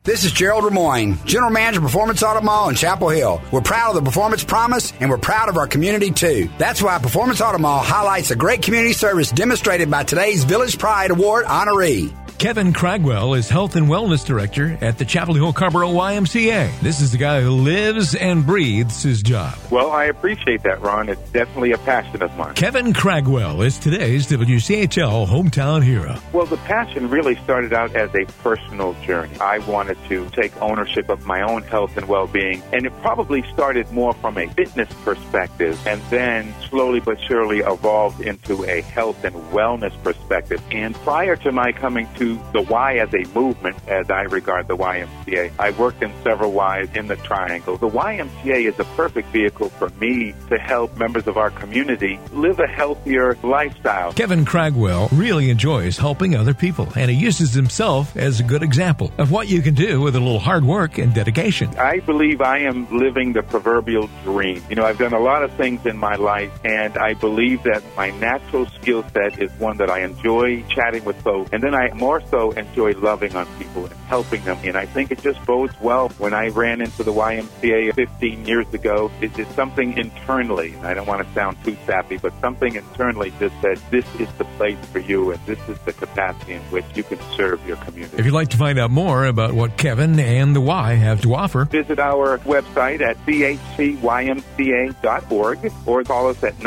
This is Gerald Ramoyne, General Manager of Performance Auto Mall in Chapel Hill. We're proud of the Performance Promise, and we're proud of our community, too. That's why Performance Auto Mall highlights the great community service demonstrated by today's Village Pride Award honoree. Kevin Cragwell is Health and Wellness Director at the Chapel Hill Carrboro YMCA. This is the guy who lives and breathes his job. Well, I appreciate that, Ron. It's definitely a passion of mine. Kevin Cragwell is today's WCHL hometown hero. Well, the passion really started out as a personal journey. I wanted to take ownership of my own health and well-being, and it probably started more from a fitness perspective and then slowly but surely evolved into a health and wellness perspective. And prior to my coming to the Y as a movement, as I regard the YMCA, I worked in several Ys in the Triangle. The YMCA is a perfect vehicle for me to help members of our community live a healthier lifestyle. Kevin Cragwell really enjoys helping other people, and he uses himself as a good example of what you can do with a little hard work and dedication. I believe I am living the proverbial dream. You know, I've done a lot of things in my life, and I believe that my natural skill set is one that I enjoy chatting with folks, and then I more so enjoy loving on people and helping them. And I think it just bodes well. When I ran into the YMCA 15 years ago, it did something internally, and I don't want to sound too sappy, but something internally just said, this is the place for you, and this is the capacity in which you can serve your community. If you'd like to find out more about what Kevin and the Y have to offer, visit our website at chcymca.org or call us at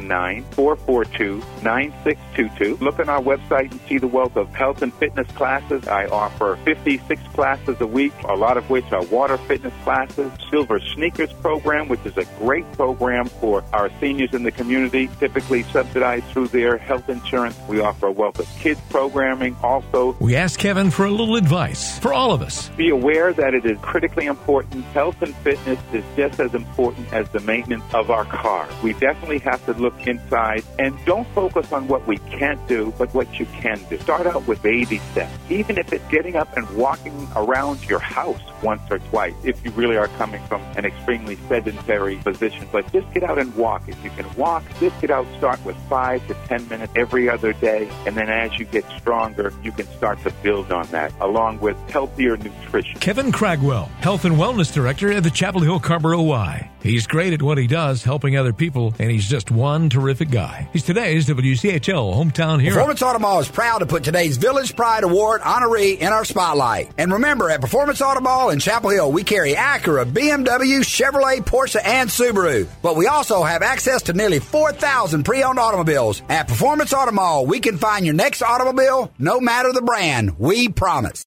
919-442-9622. Look on our website and see the wealth of health and fitness classes. I offer 56 classes a week, a lot of which are water fitness classes, Silver Sneakers program, which is a great program for our seniors in the community, typically subsidized through their health insurance. We offer a wealth of kids programming also. We asked Kevin for a little advice for all of us. Be aware that it is critically important. Health and fitness is just as important as the maintenance of our car. We definitely have to look inside and don't focus on what we can't do, but what you can do. Start out with baby steps. Even if it's getting up and walking around your house once or twice, if you really are coming from an extremely sedentary position. But just get out and walk. If you can walk, just get out, start with 5 to 10 minutes every other day. And then as you get stronger, you can start to build on that, along with healthier nutrition. Kevin Cragwell, Health and Wellness Director at the Chapel Hill Carrboro Y. He's great at what he does, helping other people, and he's just one terrific guy. He's today's WCHL hometown hero. Performance Auto Mall is proud to put today's Village Pride Award honoree in our spotlight. And remember, at Performance Auto Mall in Chapel Hill, we carry Acura, BMW, Chevrolet, Porsche, and Subaru. But we also have access to nearly 4,000 pre-owned automobiles. At Performance Auto Mall, we can find your next automobile, no matter the brand. We promise.